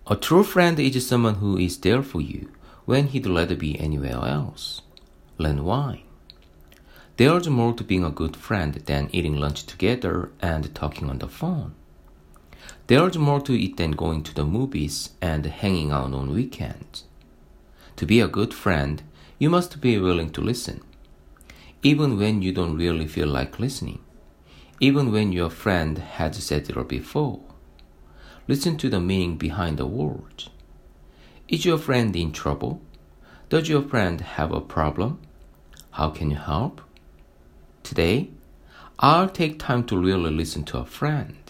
A true friend is someone who is there for you when he'd rather be anywhere else. Learn why. There's more to being a good friend than eating lunch together and talking on the phone. There's more to it than going to the movies and hanging out on weekends. To be a good friend, you must be willing to listen, even when you don't really feel like listening, even when your friend has said it before. Listen to the meaning behind the words. Is your friend in trouble? Does your friend have a problem? How can you help? Today, I'll take time to really listen to a friend.